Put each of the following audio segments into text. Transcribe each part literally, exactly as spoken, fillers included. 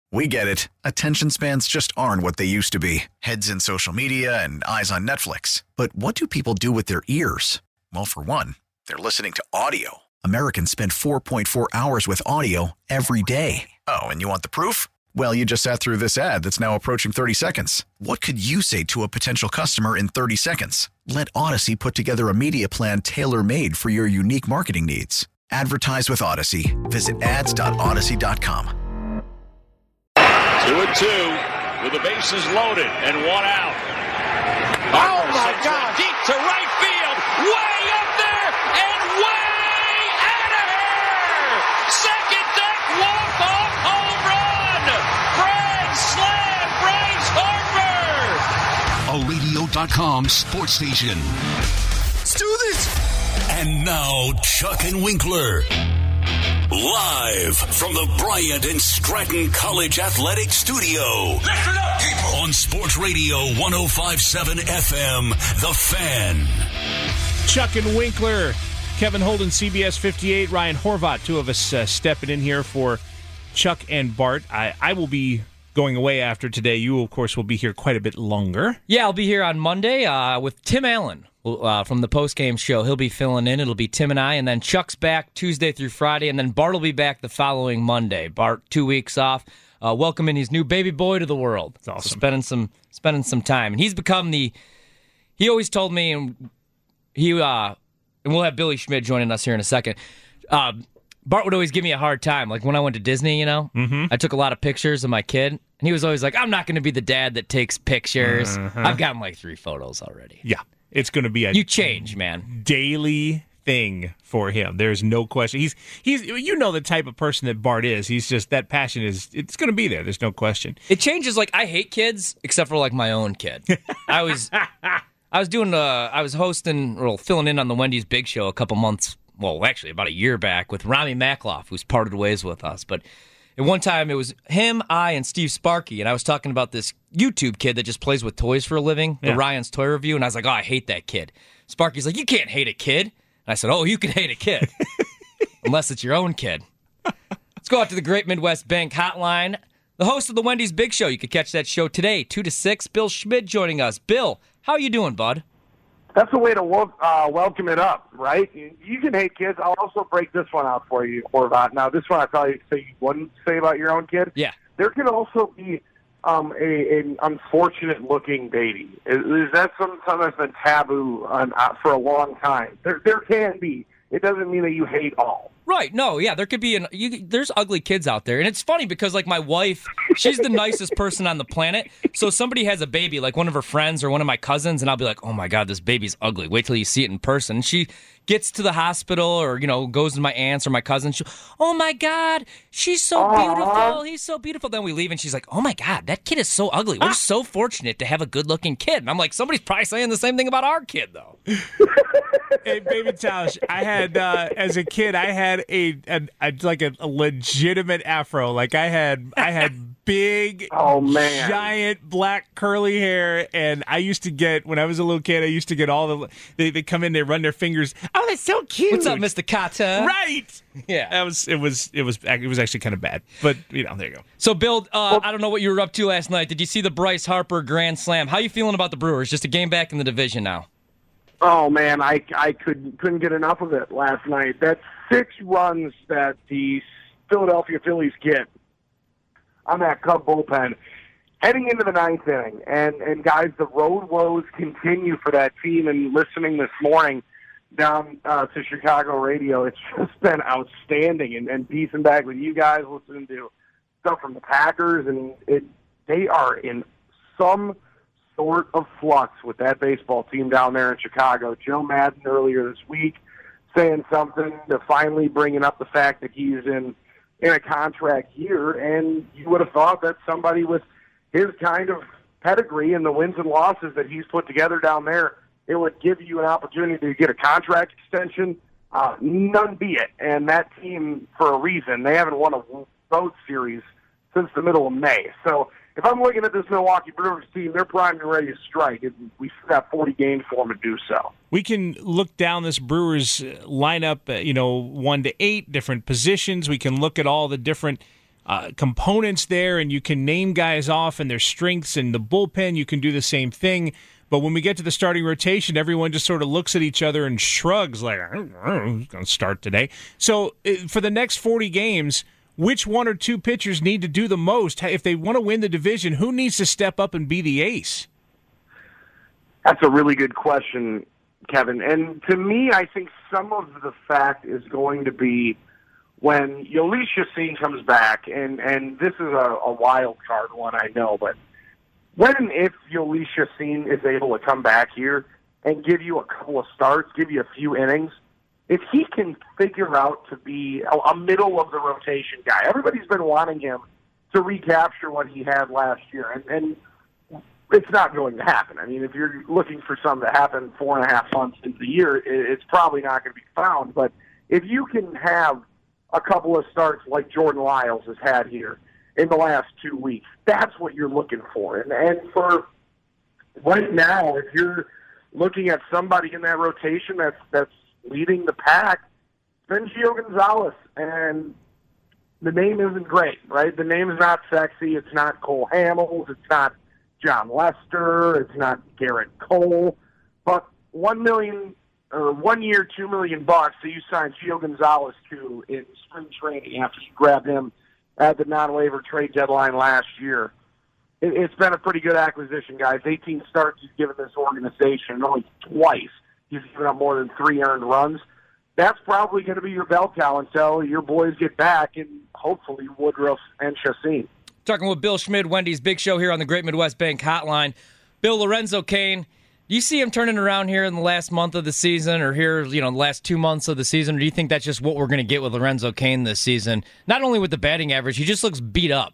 We get it. Attention spans just aren't what they used to be. Heads in social media and eyes on Netflix. But what do people do with their ears? Well, for one, they're listening to audio. Americans spend four point four hours with audio every day. Oh, and you want the proof? Well, you just sat through this ad that's now approaching thirty seconds. What could you say to a potential customer in thirty seconds? Let Odyssey put together a media plan tailor-made for your unique marketing needs. Advertise with Odyssey. Visit ads dot odyssey dot com. Two and two with the bases loaded and one out. Oh my God! Deep to right field, way up there and way out of here. Second deck walk off home run. Grand slam, Bryce Harper. A radio dot com sports station. Let's do this. And now Chuck and Winkler. Live from the Bryant and Stratton College Athletic Studio. Listen up, people. On Sports Radio one oh five point seven F M, The Fan. Chuck and Winkler, Kevin Holden, C B S fifty-eight, Ryan Horvat, two of us uh, stepping in here for Chuck and Bart. I, I will be going away after today. You, of course, will be here quite a bit longer. Yeah, I'll be here on Monday uh, with Tim Allen. Uh, from the postgame show. He'll be filling in. It'll be Tim and I, and then Chuck's back Tuesday through Friday, and then Bart will be back the following Monday. Bart, two weeks off, uh, welcoming his new baby boy to the world. That's awesome. So spending some spending some time, and he's become the. He always told me, and he uh, and we'll have Billy Schmidt joining us here in a second. Uh, Bart would always give me a hard time, like when I went to Disney. You know, mm-hmm. I took a lot of pictures of my kid, and he was always like, "I'm not going to be the dad that takes pictures." Uh-huh. I've gotten like three photos already. Yeah. It's going to be a you change, man. daily thing for him. There's no question. He's he's you know the type of person that Bart is. He's just that passion is it's going to be there. There's no question. It changes. Like I hate kids except for like my own kid. I was I was doing uh I was hosting or filling in on the Wendy's Big Show a couple months. Well, actually about a year back with Rami Makloff, who's parted ways with us, but. At one time, it was him, I, and Steve Sparky, and I was talking about this YouTube kid that just plays with toys for a living, the yeah. Ryan's Toy Review, and I was like, oh, I hate that kid. Sparky's like, you can't hate a kid. And I said, oh, you can hate a kid, unless it's your own kid. Let's go out to the Great Midwest Bank Hotline. The host of the Wendy's Big Show, you can catch that show today, two to six. Bill Schmidt joining us. Bill, how are you doing, bud? That's the way to uh, welcome it up, right? You can hate kids. I'll also break this one out for you, Horvat. Now, this one I probably say you wouldn't say about your own kid. Yeah. There can also be um, a, an unfortunate-looking baby. Is, is that something that's been taboo on, uh, for a long time? There, there can be. It doesn't mean that you hate all. Right. No, yeah, there could be an you, there's ugly kids out there. And it's funny because like my wife, she's the nicest person on the planet. So somebody has a baby, like one of her friends or one of my cousins, and I'll be like, "Oh my God, this baby's ugly. Wait till you see it in person." And she gets to the hospital or, you know, goes to my aunts or my cousins. She, "Oh my God, she's so Aww. beautiful. He's so beautiful." Then we leave and she's like, "Oh my God, that kid is so ugly. We're so fortunate to have a good-looking kid." And I'm like, somebody's probably saying the same thing about our kid though. Hey, baby Tausch, I had uh, as a kid, I had a, a, a like a, a legitimate afro. Like I had, I had big, oh man, giant black curly hair, and I used to get when I was a little kid. I used to get all the they they come in, they run their fingers. Oh, that's so cute. What's up, Mister Carter? Right. Yeah. That was it was it was it was actually kind of bad, but you know, there you go. So, Bill, uh, I don't know what you were up to last night. Did you see the Bryce Harper Grand Slam? How you feeling about the Brewers? Just a game back in the division now. Oh man, I I could couldn't get enough of it last night. That's six runs that the Philadelphia Phillies get on that Cub bullpen heading into the ninth inning. And and guys, the road woes continue for that team. And listening this morning down uh, to Chicago radio, it's just been outstanding. And, and piecing back with you guys, listening to stuff from the Packers, and it they are in some sort of flux with that baseball team down there in Chicago. Joe Madden earlier this week saying something to finally bringing up the fact that he's in in a contract year, and you would have thought that somebody with his kind of pedigree and the wins and losses that he's put together down there, it would give you an opportunity to get a contract extension. Uh, none be it. And that team, for a reason, they haven't won a road series since the middle of May. So if I'm looking at this Milwaukee Brewers team, they're primed and ready to strike. We still got forty games for them to do so. We can look down this Brewers lineup, uh, you know, one to eight, different positions. We can look at all the different uh, components there, and you can name guys off and their strengths. And the bullpen, you can do the same thing. But when we get to the starting rotation, everyone just sort of looks at each other and shrugs like, I don't know who's going to start today. So for the next forty games, which one or two pitchers need to do the most? If they want to win the division, who needs to step up and be the ace? That's a really good question, Kevin. And to me, I think some of the fact is going to be when Jhoulys Chacín comes back, and, and this is a, a wild card one, I know, but when and if Jhoulys Chacín is able to come back here and give you a couple of starts, give you a few innings, if he can figure out to be a, a middle-of-the-rotation guy, everybody's been wanting him to recapture what he had last year, and, and it's not going to happen. I mean, if you're looking for something to happen four and a half months into the year, it, it's probably not going to be found, but if you can have a couple of starts like Jordan Lyles has had here in the last two weeks, that's what you're looking for. And, and for right now, if you're looking at somebody in that rotation that's that's leading the pack, it's been Gio Gonzalez. And the name isn't great, right? The name is not sexy. It's not Cole Hamels. It's not John Lester. It's not Garrett Cole. But one million or one year, two million bucks that you signed Gio Gonzalez to in spring training after you grabbed him at the non-waiver trade deadline last year. It, it's been a pretty good acquisition, guys. eighteen starts he's given this organization, and only twice he's given up more than three earned runs. That's probably going to be your bell cow until your boys get back, and hopefully Woodruff and Chacín. Talking with Bill Schmid, Wendy's Big Show here on the Great Midwest Bank Hotline. Bill, Lorenzo Cain, do you see him turning around here in the last month of the season, or here, you know, the last two months of the season? Or do you think that's just what we're going to get with Lorenzo Cain this season? Not only with the batting average, he just looks beat up.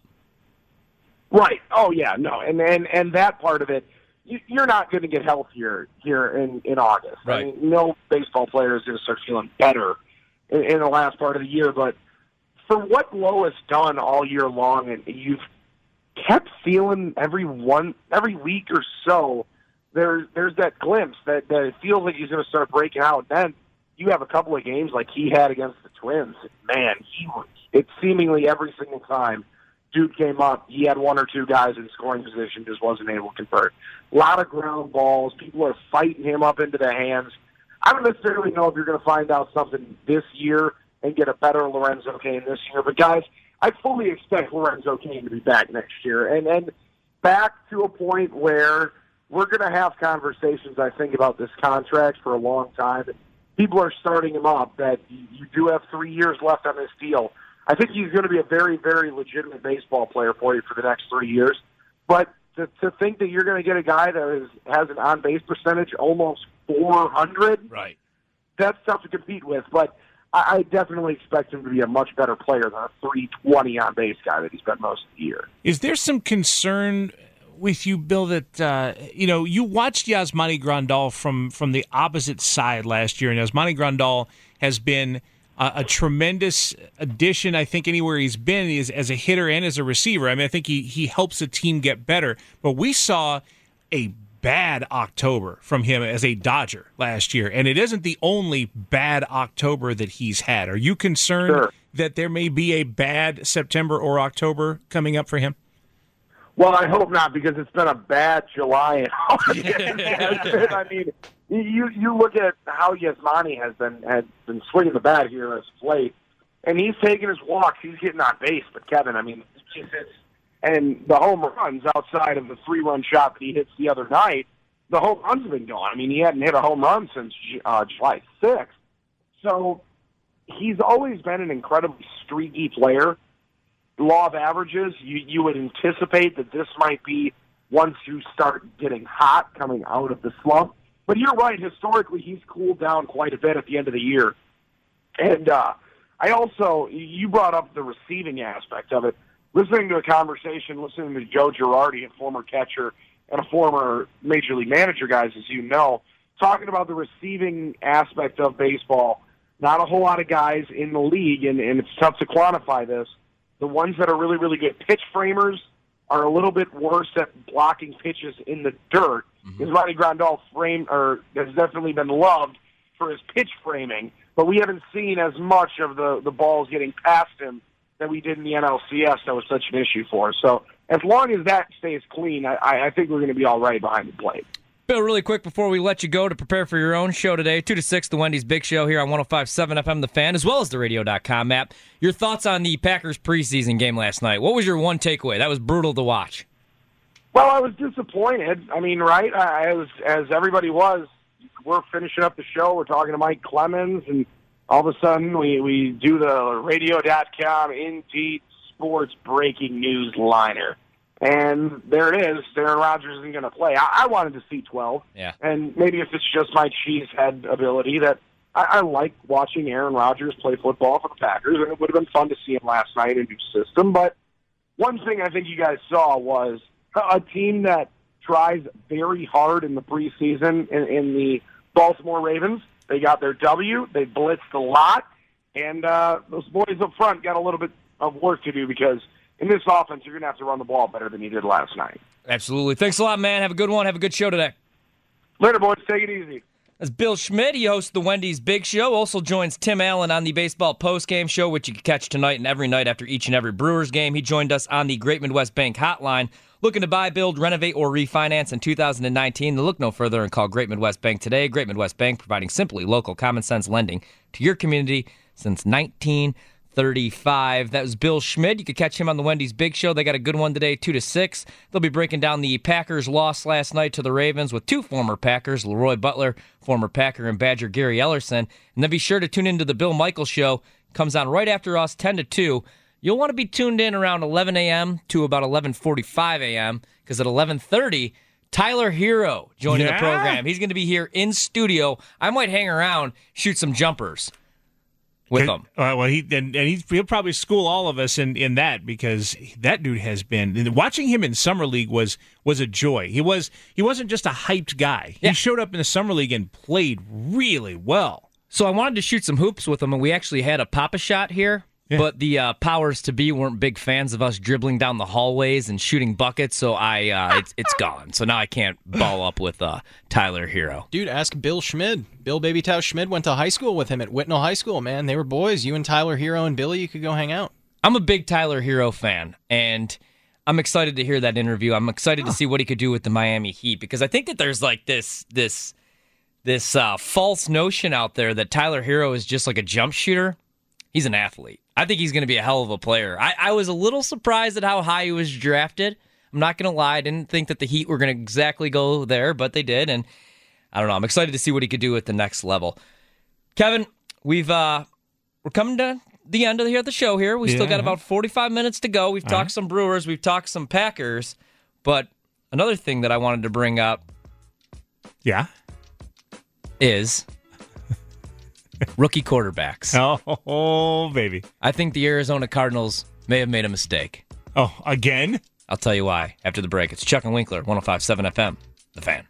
Right. Oh, yeah, no. And and, and that part of it, you, you're not going to get healthier here in, in August. Right. I mean, no baseball player is going to start feeling better in, in the last part of the year. But for what Lowe has done all year long, and you've kept feeling every one, every week or so, There's there's that glimpse that, that it feels like he's going to start breaking out. Then you have a couple of games like he had against the Twins. Man, he it's seemingly every single time dude came up, he had one or two guys in scoring position, just wasn't able to convert. A lot of ground balls. People are fighting him up into the hands. I don't necessarily know if you're going to find out something this year and get a better Lorenzo Cain this year. But, guys, I fully expect Lorenzo Cain to be back next year. And, and back to a point where we're going to have conversations, I think, about this contract for a long time. People are starting him up that you do have three years left on this deal. I think he's going to be a very, very legitimate baseball player for you for the next three years. But to, to think that you're going to get a guy that is, has an on-base percentage almost four hundred, right? That's tough to compete with. But I, I definitely expect him to be a much better player than a three twenty on-base guy that he's been most of the year. Is there some concern with you, Bill, that, uh, you know, you watched Yasmani Grandal from, from the opposite side last year, and Yasmani Grandal has been a, a tremendous addition, I think, anywhere he's been is, as a hitter and as a receiver. I mean, I think he, he helps a team get better. But we saw a bad October from him as a Dodger last year, and it isn't the only bad October that he's had. Are you concerned Sure. that there may be a bad September or October coming up for him? Well, I hope not, because it's been a bad July and August. I mean, you you look at how Yasmani has been has been swinging the bat here as of late, and he's taking his walks. He's getting on base, but Kevin, I mean, it's, and the home runs outside of the three-run shot that he hits the other night, the home runs have been gone. I mean, he hadn't hit a home run since uh, July sixth. So he's always been an incredibly streaky player. Law of averages, you, you would anticipate that this might be once you start getting hot coming out of the slump. But you're right, historically he's cooled down quite a bit at the end of the year. And uh, I also, you brought up the receiving aspect of it. Listening to a conversation, listening to Joe Girardi, a former catcher and a former Major League Manager, guys, as you know, talking about the receiving aspect of baseball. Not a whole lot of guys in the league, and, and it's tough to quantify this. The ones that are really, really good pitch framers are a little bit worse at blocking pitches in the dirt. Mm-hmm. Yasmani Grandal frame or has definitely been loved for his pitch framing, but we haven't seen as much of the, the balls getting past him that we did in the N L C S that was such an issue for us. So as long as that stays clean, I, I think we're going to be all right behind the plate. Bill, really quick before we let you go to prepare for your own show today, two to six, the Wendy's Big Show here on one oh five point seven F M The Fan, as well as the radio dot com app. Your thoughts on the Packers preseason game last night? What was your one takeaway? That was brutal to watch. Well, I was disappointed. I mean, right, I was, as everybody was, we're finishing up the show, we're talking to Mike Clemens, and all of a sudden we, we do the radio dot com Indeed Sports breaking news liner. And there it is. Aaron Rodgers isn't going to play. I, I wanted to see twelve. Yeah. And maybe if it's just my cheesehead ability that I, I like watching Aaron Rodgers play football for the Packers, and it would have been fun to see him last night in a new system. But one thing I think you guys saw was a team that tries very hard in the preseason in, in the Baltimore Ravens. They got their W. They blitzed a lot. And uh, those boys up front got a little bit of work to do because in this offense, you're going to have to run the ball better than you did last night. Absolutely. Thanks a lot, man. Have a good one. Have a good show today. Later, boys. Take it easy. That's Bill Schmidt. He hosts the Wendy's Big Show. Also joins Tim Allen on the Baseball Postgame Show, which you can catch tonight and every night after each and every Brewers game. He joined us on the Great Midwest Bank Hotline. Looking to buy, build, renovate, or refinance in two thousand nineteen? Then look no further and call Great Midwest Bank today. Great Midwest Bank, providing simply local common sense lending to your community since nineteen thirty-five. That was Bill Schmidt. You could catch him on the Wendy's Big Show. They got a good one today, two to six. They'll be breaking down the Packers' loss last night to the Ravens with two former Packers, Leroy Butler, former Packer, and Badger Gary Ellerson. And then be sure to tune into the Bill Michaels Show. Comes on right after us, ten to two. You'll want to be tuned in around eleven a.m. to about eleven forty-five a.m. because at eleven thirty, Tyler Hero joining yeah. the program. He's going to be here in studio. I might hang around, shoot some jumpers with him. Uh, well, he and, and he's, he'll probably school all of us in, in that because that dude has been watching him in summer league was was a joy. He was he wasn't just a hyped guy. Yeah. He showed up in the summer league and played really well. So I wanted to shoot some hoops with him, and we actually had a Papa shot here. Yeah. But the uh, powers to be weren't big fans of us dribbling down the hallways and shooting buckets, so I uh, it's it's gone. So now I can't ball up with uh, Tyler Hero. Dude, ask Bill Schmid. Bill Baby Tau Schmid went to high school with him at Whitnall High School, man. They were boys. You and Tyler Hero and Billy, you could go hang out. I'm a big Tyler Hero fan, and I'm excited to hear that interview. I'm excited oh. to see what he could do with the Miami Heat, because I think that there's like this this this uh, false notion out there that Tyler Hero is just like a jump shooter. He's an athlete. I think he's going to be a hell of a player. I, I was a little surprised at how high he was drafted. I'm not going to lie. I didn't think that the Heat were going to exactly go there, but they did. And I don't know. I'm excited to see what he could do at the next level. Kevin, we've uh, we're coming to the end of the, the show here. We yeah. still got about forty-five minutes to go. We've All talked right. some Brewers. We've talked some Packers. But another thing that I wanted to bring up yeah, is rookie quarterbacks. Oh, oh, baby. I think the Arizona Cardinals may have made a mistake. Oh, again? I'll tell you why after the break. It's Chuck and Winkler, one oh five point seven F M, The Fan.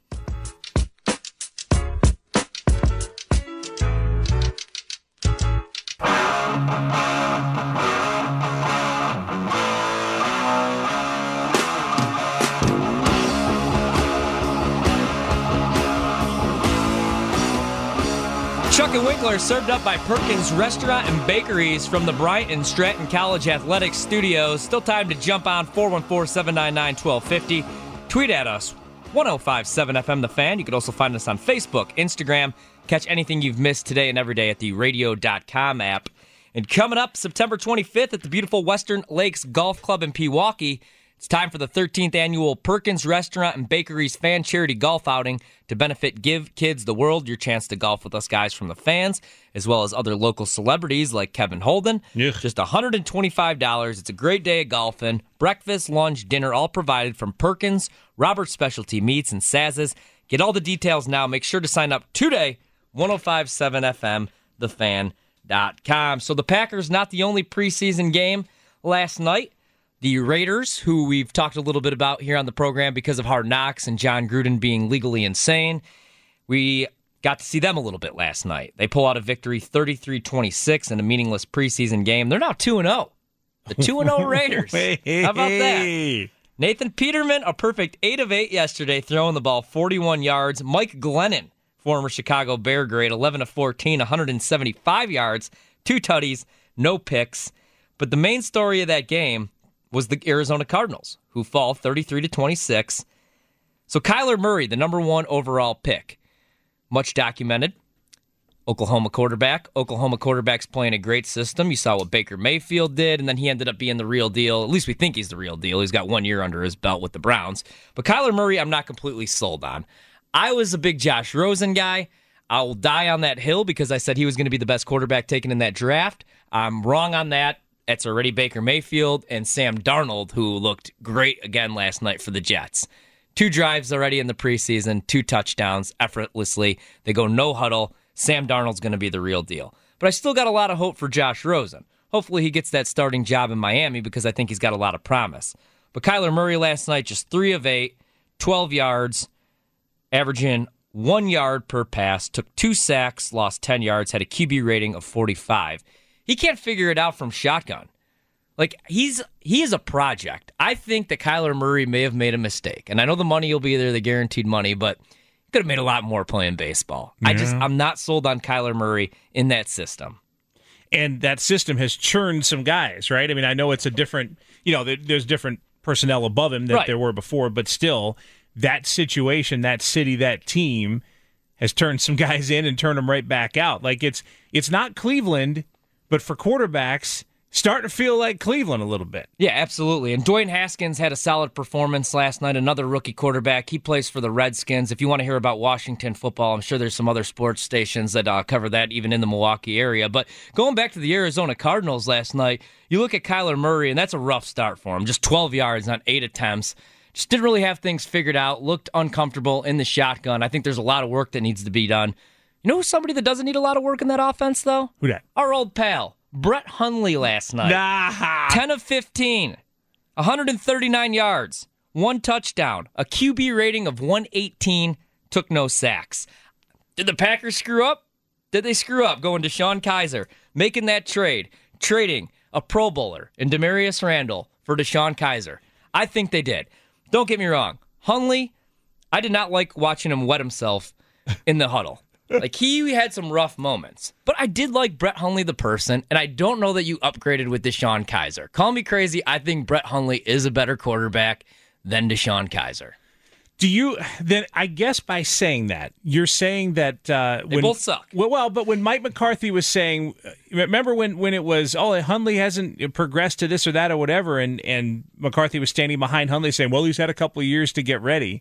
Chuck and Winkler served up by Perkins Restaurant and Bakeries from the Bryant and Stratton College Athletics Studios. Still time to jump on four one four, seven nine nine, one two five zero. Tweet at us, one oh five point seven F M The Fan. You can also find us on Facebook, Instagram. Catch anything you've missed today and every day at the radio dot com app. And coming up September twenty-fifth at the beautiful Western Lakes Golf Club in Pewaukee, it's time for the thirteenth annual Perkins Restaurant and Bakeries Fan Charity Golf Outing to benefit Give Kids the World. Your chance to golf with us guys from the fans, as well as other local celebrities like Kevin Holden. Yeah. Just one hundred twenty-five dollars. It's a great day of golfing. Breakfast, lunch, dinner, all provided from Perkins, Robert's Specialty Meats, and Saz's. Get all the details now. Make sure to sign up today. one oh five point seven F M, the fan dot com. So the Packers, not the only preseason game last night. The Raiders, who we've talked a little bit about here on the program because of Hard Knocks and John Gruden being legally insane, we got to see them a little bit last night. They pull out a victory thirty-three twenty-six in a meaningless preseason game. They're now two and oh. The two and oh Raiders. How about that? Nathan Peterman, a perfect eight of eight yesterday, throwing the ball forty-one yards. Mike Glennon, former Chicago Bear great, eleven of fourteen, one hundred seventy-five yards, two tutties, no picks. But the main story of that game was the Arizona Cardinals, who fall thirty-three to twenty-six. So Kyler Murray, the number one overall pick, much documented. Oklahoma quarterback. Oklahoma quarterback's playing a great system. You saw what Baker Mayfield did, and then he ended up being the real deal. At least we think he's the real deal. He's got one year under his belt with the Browns. But Kyler Murray, I'm not completely sold on. I was a big Josh Rosen guy. I will die on that hill because I said he was going to be the best quarterback taken in that draft. I'm wrong on that. It's already Baker Mayfield and Sam Darnold, who looked great again last night for the Jets. Two drives already in the preseason, two touchdowns effortlessly. They go no huddle. Sam Darnold's going to be the real deal. But I still got a lot of hope for Josh Rosen. Hopefully he gets that starting job in Miami because I think he's got a lot of promise. But Kyler Murray last night, just three of eight, twelve yards, averaging one yard per pass, took two sacks, lost ten yards, had a Q B rating of forty-five. He can't figure it out from shotgun. Like, he's he is a project. I think that Kyler Murray may have made a mistake. And I know the money will be there, the guaranteed money, but could have made a lot more playing baseball. Yeah. I just, I'm not sold on Kyler Murray in that system. And that system has churned some guys, right? I mean, I know it's a different, you know, there's different personnel above him that right. there were before, but still, that situation, that city, that team has turned some guys in and turned them right back out. Like, it's it's not Cleveland, but for quarterbacks, starting to feel like Cleveland a little bit. Yeah, absolutely. And Dwayne Haskins had a solid performance last night, another rookie quarterback. He plays for the Redskins. If you want to hear about Washington football, I'm sure there's some other sports stations that uh, cover that, even in the Milwaukee area. But going back to the Arizona Cardinals last night, you look at Kyler Murray, and that's a rough start for him. Just twelve yards on eight attempts. Just didn't really have things figured out, looked uncomfortable in the shotgun. I think there's a lot of work that needs to be done. You know who's somebody that doesn't need a lot of work in that offense, though? Who that? Our old pal, Brett Hundley last night. Nah. ten of fifteen, one hundred thirty-nine yards, one touchdown, a Q B rating of one eighteen, took no sacks. Did the Packers screw up? Did they screw up going to Deshaun Kaiser, making that trade, trading a Pro Bowler in Demarius Randall for Deshaun Kaiser? I think they did. Don't get me wrong. Hundley, I did not like watching him wet himself in the huddle. Like, he had some rough moments. But I did like Brett Hundley, the person, and I don't know that you upgraded with Deshaun Kaiser. Call me crazy. I think Brett Hundley is a better quarterback than Deshaun Kaiser. Do you, then, I guess by saying that, you're saying that... Uh, they when, both suck. Well, well, but when Mike McCarthy was saying, remember when, when it was, oh, Hundley hasn't progressed to this or that or whatever, and, and McCarthy was standing behind Hundley saying, well, he's had a couple of years to get ready.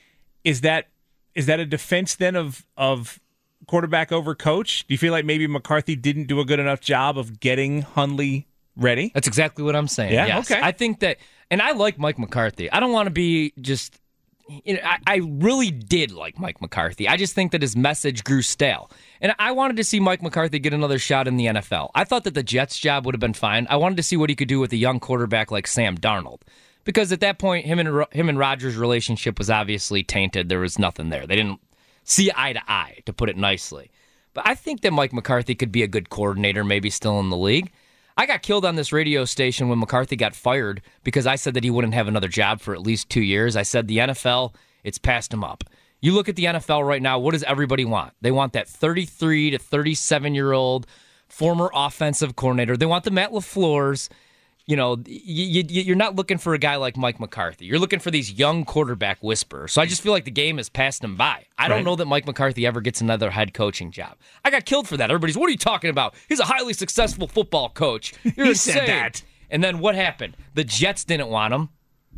Is that is that a defense then of of... quarterback over coach? Do you feel like maybe McCarthy didn't do a good enough job of getting Hundley ready? That's exactly what I'm saying. Yeah, yes. okay. I think that, and I like Mike McCarthy. I don't want to be just, you know, I, I really did like Mike McCarthy. I just think that his message grew stale. And I wanted to see Mike McCarthy get another shot in the N F L. I thought that the Jets job would have been fine. I wanted to see what he could do with a young quarterback like Sam Darnold. Because at that point, him and him and Rodgers' relationship was obviously tainted. There was nothing there. They didn't see eye to eye, to put it nicely. But I think that Mike McCarthy could be a good coordinator, maybe still in the league. I got killed on this radio station when McCarthy got fired because I said that he wouldn't have another job for at least two years. I said the N F L, it's passed him up. You look at the N F L right now, what does everybody want? They want that thirty-three to thirty-seven-year-old former offensive coordinator. They want the Matt LaFleur's. You know, you, you, you're not looking for a guy like Mike McCarthy. You're looking for these young quarterback whisperers. So I just feel like the game has passed him by. I don't right. know that Mike McCarthy ever gets another head coaching job. I got killed for that. Everybody's, what are you talking about? He's a highly successful football coach. You're he insane. said that. And then what happened? The Jets didn't want him.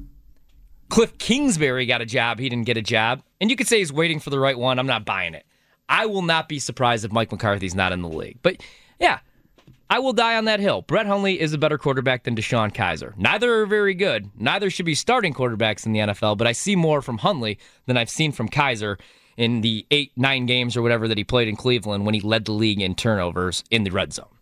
Cliff Kingsbury got a job. He didn't get a job. And you could say he's waiting for the right one. I'm not buying it. I will not be surprised if Mike McCarthy's not in the league. But, yeah. I will die on that hill. Brett Hundley is a better quarterback than Deshaun Kaiser. Neither are very good. Neither should be starting quarterbacks in the N F L, but I see more from Hundley than I've seen from Kaiser in the eight, nine games or whatever that he played in Cleveland when he led the league in turnovers in the red zone.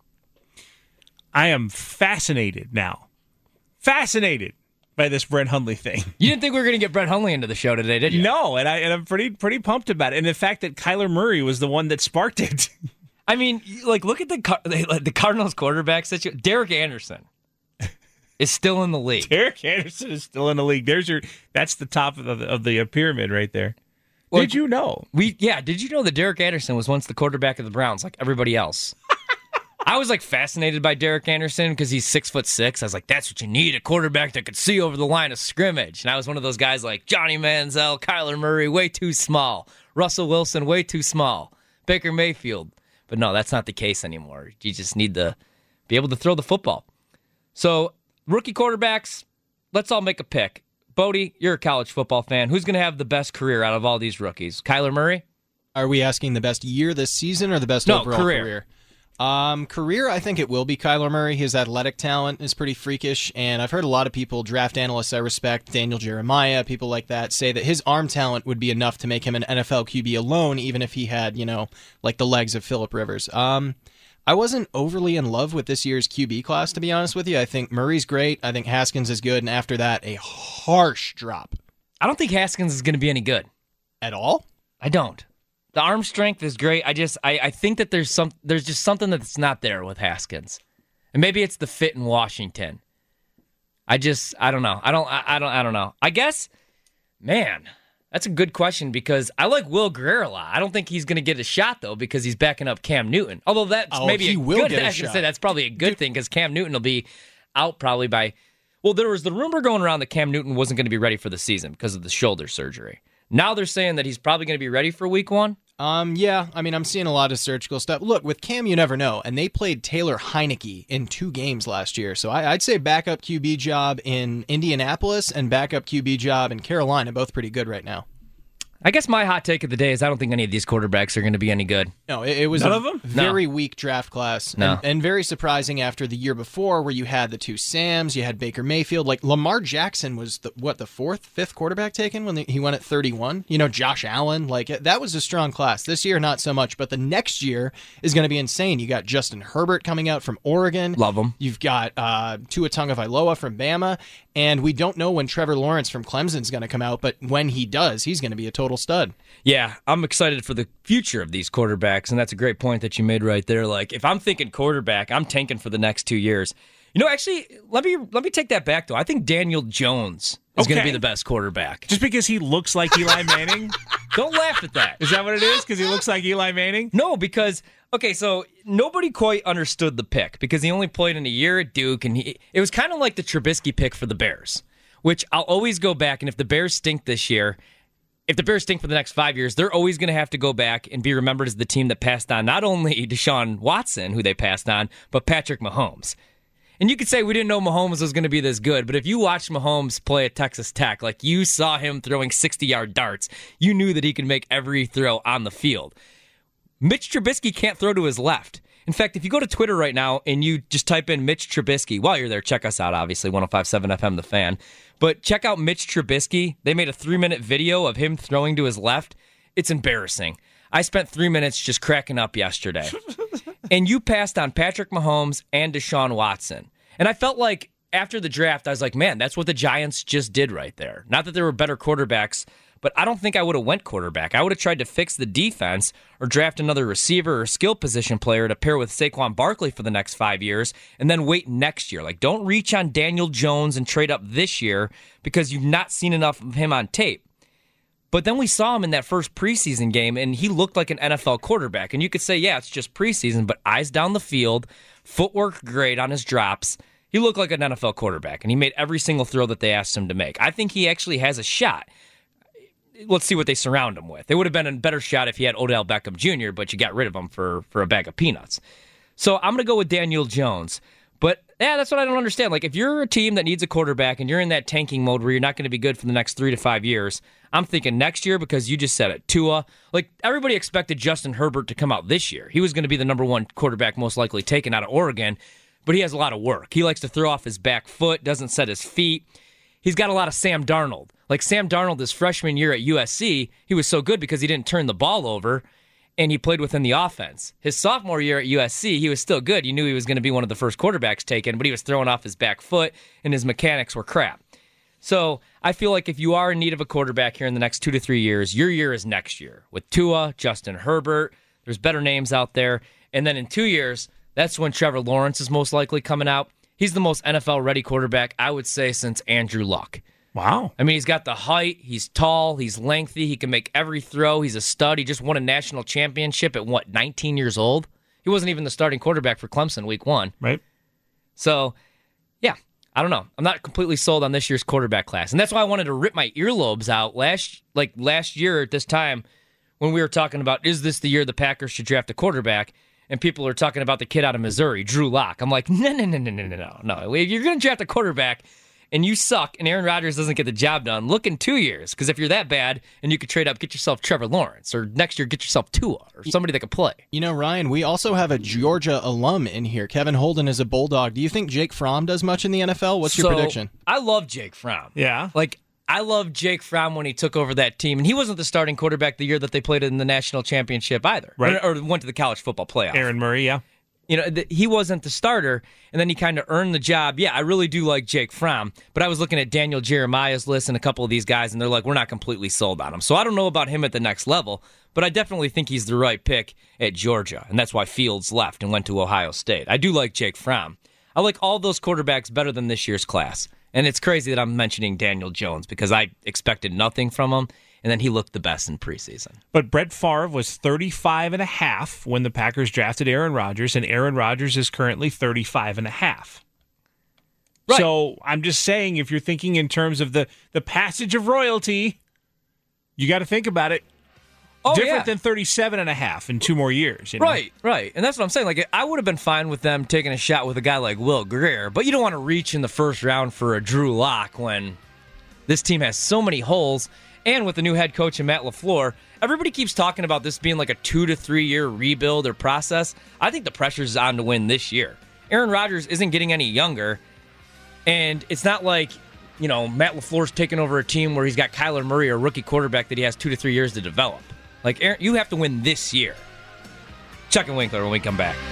I am fascinated now. Fascinated by this Brett Hundley thing. You didn't think we were going to get Brett Hundley into the show today, did you? No, and, I, and I'm pretty pretty pumped about it. And the fact that Kyler Murray was the one that sparked it. I mean, like, look at the the Cardinals quarterback situation. Derek Anderson is still in the league. Derek Anderson is still in the league. There's your. That's the top of the, of the pyramid right there. Like, did you know? We yeah. Did you know that Derek Anderson was once the quarterback of the Browns, like everybody else? I was like fascinated by Derek Anderson because he's six foot six. I was like, that's what you need, a quarterback that could see over the line of scrimmage. And I was one of those guys like Johnny Manziel, Kyler Murray, way too small. Russell Wilson, way too small. Baker Mayfield. But no, that's not the case anymore. You just need to be able to throw the football. So, rookie quarterbacks, let's all make a pick. Bodie, you're a college football fan. Who's going to have the best career out of all these rookies? Kyler Murray? Are we asking the best year this season or the best No, overall career. career? Um, career, I think it will be Kyler Murray. His athletic talent is pretty freakish, and I've heard a lot of people, draft analysts I respect, Daniel Jeremiah, people like that, say that his arm talent would be enough to make him an N F L Q B alone, even if he had, you know, like the legs of Phillip Rivers. Um, I wasn't overly in love with this year's Q B class, to be honest with you. I think Murray's great. I think Haskins is good, and after that, a harsh drop. I don't think Haskins is going to be any good. At all? I don't. The arm strength is great. I just I, I think that there's some there's just something that's not there with Haskins. And maybe it's the fit in Washington. I just I don't know. I don't I, I don't I don't know. I guess man, that's a good question because I like Will Grier a lot. I don't think he's going to get a shot though because he's backing up Cam Newton. Although that's oh, maybe he a will good get a I was gonna shot. say that's probably a good Dude. thing cuz Cam Newton will be out probably by well there was the rumor going around that Cam Newton wasn't going to be ready for the season because of the shoulder surgery. Now they're saying that he's probably going to be ready for week one. Um, yeah, I mean, I'm seeing a lot of surgical stuff. Look, with Cam, you never know, and they played Taylor Heineke in two games last year, so I, I'd say backup Q B job in Indianapolis and backup Q B job in Carolina, both pretty good right now. I guess my hot take of the day is I don't think any of these quarterbacks are going to be any good. No, it, it was None a of them? very No. weak draft class, No. and, and very surprising after the year before where you had the two Sams, you had Baker Mayfield. Like, Lamar Jackson was, the what, the fourth, fifth quarterback taken when the, he went at thirty-one? You know, Josh Allen, like, that was a strong class. This year, not so much, but the next year is going to be insane. You got Justin Herbert coming out from Oregon. Love him. You've got uh, Tua Tagovailoa from Bama, and we don't know when Trevor Lawrence from Clemson's going to come out, but when he does, he's going to be a total stud. Yeah, I'm excited for the future of these quarterbacks, and that's a great point that you made right there. Like, if I'm thinking quarterback, I'm tanking for the next two years. You know, actually, let me let me take that back, though. I think Daniel Jones is going to Okay. be the best quarterback. Just because he looks like Eli Manning? Don't laugh at that. Is that what it is? Because he looks like Eli Manning? No, because, okay, so nobody quite understood the pick because he only played in a year at Duke, and he, it was kind of like the Trubisky pick for the Bears, which I'll always go back, and if the Bears stink this year, if the Bears stink for the next five years, they're always going to have to go back and be remembered as the team that passed on not only Deshaun Watson, who they passed on, but Patrick Mahomes. And you could say we didn't know Mahomes was going to be this good, but if you watched Mahomes play at Texas Tech, like you saw him throwing sixty-yard darts, you knew that he could make every throw on the field. Mitch Trubisky can't throw to his left. In fact, if you go to Twitter right now and you just type in Mitch Trubisky, while you're there, check us out, obviously, one oh five point seven F M, The Fan. But check out Mitch Trubisky. They made a three-minute video of him throwing to his left. It's embarrassing. I spent three minutes just cracking up yesterday. And you passed on Patrick Mahomes and Deshaun Watson. And I felt like after the draft, I was like, man, that's what the Giants just did right there. Not that there were better quarterbacks, but I don't think I would have went quarterback. I would have tried to fix the defense or draft another receiver or skill position player to pair with Saquon Barkley for the next five years and then wait next year. Like, don't reach on Daniel Jones and trade up this year because you've not seen enough of him on tape. But then we saw him in that first preseason game, and he looked like an N F L quarterback. And you could say, yeah, it's just preseason, but eyes down the field, footwork great on his drops. He looked like an N F L quarterback, and he made every single throw that they asked him to make. I think he actually has a shot. Let's see what they surround him with. It would have been a better shot if he had Odell Beckham Junior, but you got rid of him for, for a bag of peanuts. So I'm going to go with Daniel Jones. But, yeah, that's what I don't understand. Like, if you're a team that needs a quarterback and you're in that tanking mode where you're not going to be good for the next three to five years, I'm thinking next year because you just said it. Tua. Like, everybody expected Justin Herbert to come out this year. He was going to be the number one quarterback most likely taken out of Oregon, but he has a lot of work. He likes to throw off his back foot, doesn't set his feet. He's got a lot of Sam Darnold. Like, Sam Darnold, his freshman year at U S C, he was so good because he didn't turn the ball over, and he played within the offense. His sophomore year at U S C, he was still good. You knew he was going to be one of the first quarterbacks taken, but he was throwing off his back foot, and his mechanics were crap. So I feel like if you are in need of a quarterback here in the next two to three years, your year is next year. With Tua, Justin Herbert, there's better names out there. And then in two years, that's when Trevor Lawrence is most likely coming out. He's the most N F L-ready quarterback, I would say, since Andrew Luck. Wow. I mean, he's got the height, he's tall, he's lengthy, he can make every throw, he's a stud. He just won a national championship at, what, nineteen years old? He wasn't even the starting quarterback for Clemson week one. Right. So, yeah, I don't know. I'm not completely sold on this year's quarterback class. And that's why I wanted to rip my earlobes out last like last year at this time when we were talking about, is this the year the Packers should draft a quarterback? And people are talking about the kid out of Missouri, Drew Lock. I'm like, no, no, no, no, no, no, no. If you're going to draft a quarterback and you suck and Aaron Rodgers doesn't get the job done, look in two years. Because if you're that bad and you could trade up, get yourself Trevor Lawrence. Or next year, get yourself Tua or somebody that could play. You know, Ryan, we also have a Georgia alum in here. Kevin Holden is a Bulldog. Do you think Jake Fromm does much in the N F L? What's your So, prediction? I love Jake Fromm. Yeah. Like, I love Jake Fromm when he took over that team. And he wasn't the starting quarterback the year that they played in the national championship either. Right. Or, or went to the college football playoff. Aaron Murray, yeah. You know, th- he wasn't the starter, and then he kind of earned the job. Yeah, I really do like Jake Fromm, but I was looking at Daniel Jeremiah's list and a couple of these guys, and they're like, we're not completely sold on him. So I don't know about him at the next level, but I definitely think he's the right pick at Georgia, and that's why Fields left and went to Ohio State. I do like Jake Fromm. I like all those quarterbacks better than this year's class, and it's crazy that I'm mentioning Daniel Jones because I expected nothing from him, and then he looked the best in preseason. But Brett Favre was thirty-five and a half when the Packers drafted Aaron Rodgers, and Aaron Rodgers is currently thirty-five and a half. Right. So I'm just saying, if you're thinking in terms of the, the passage of royalty, you got to think about it. Oh, Different yeah. than thirty-seven and a half in two more years. You know? Right, right. And that's what I'm saying. Like, I would have been fine with them taking a shot with a guy like Will Grier, but you don't want to reach in the first round for a Drew Lock when this team has so many holes. And with the new head coach and Matt LaFleur, everybody keeps talking about this being like a two to three year rebuild or process. I think the pressure's on to win this year. Aaron Rodgers isn't getting any younger, and it's not like, you know, Matt LaFleur's taking over a team where he's got Kyler Murray, a rookie quarterback that he has two to three years to develop. Like, Aaron, you have to win this year. Chuck and Winkler when we come back.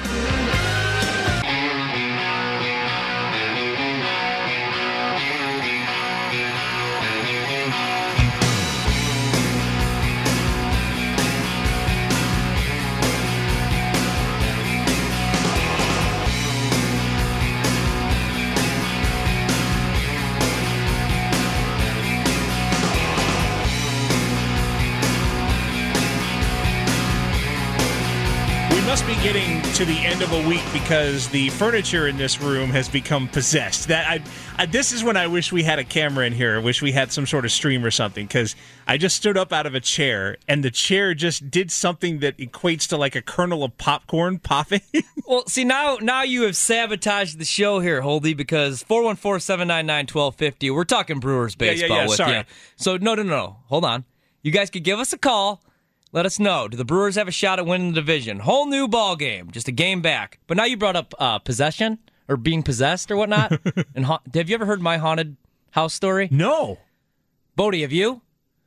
Must be getting to the end of a week because the furniture in this room has become possessed. That I, I this is when I wish we had a camera in here. I wish we had some sort of stream or something, because I just stood up out of a chair and the chair just did something that equates to like a kernel of popcorn popping. Well, see, now now you have sabotaged the show here, Holdy, because four one four, seven nine nine, one two five zero, we're talking Brewers baseball yeah, yeah, with sorry. you. So, no, no, no, hold on. You guys could give us a call. Let us know. Do the Brewers have a shot at winning the division? Whole new ball game, just a game back. But now you brought up uh, possession or being possessed or whatnot. And ha- have you ever heard my haunted house story? No. Bodie, have you?